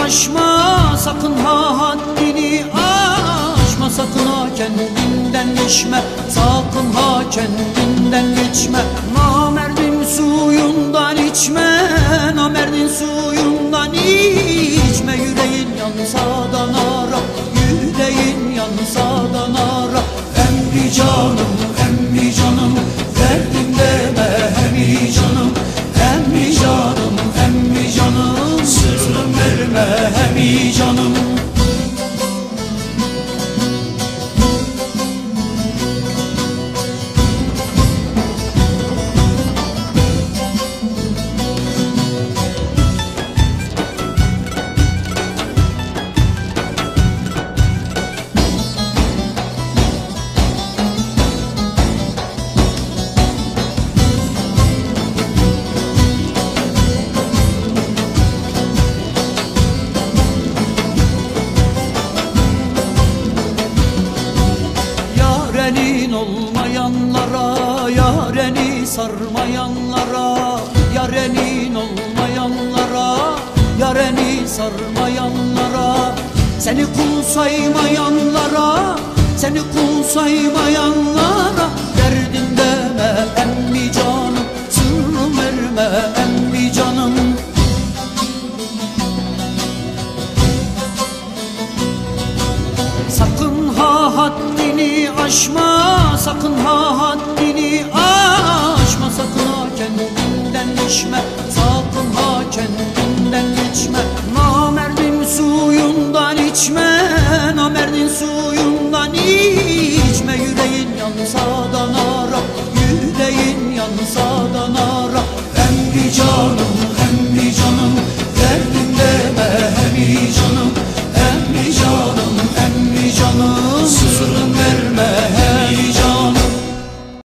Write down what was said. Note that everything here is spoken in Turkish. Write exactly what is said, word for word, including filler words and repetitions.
aşma, sakın ha haddini aşma. Sakın ha kendinden geçme, sakın ha kendinden geçme. Namerdin suyundan içme, namerdin suyundan içme. Yüreğin yansa da nara, yüreğin yansa da nara. Emmi canım, emmi canım, verdim deme emmi canım. Emmi canım, emmi canım, sırrım verme emmi canım. Yarenin olmayanlara, yareni sarmayanlara, yarenin olmayanlara, yareni sarmayanlara, seni kul saymayanlara, seni kul saymayanlara, derdin deme emmi canım, sırrım verme emmi canım. Sakın ha haddini aşma, sakın ha haddini aşma. Sakın ha kendinden geçme, sakın ha kendinden geçme. Namerdin suyundan içme, namerdin suyundan içme. Yüreğin yansa da nara, yüreğin yansa da nara.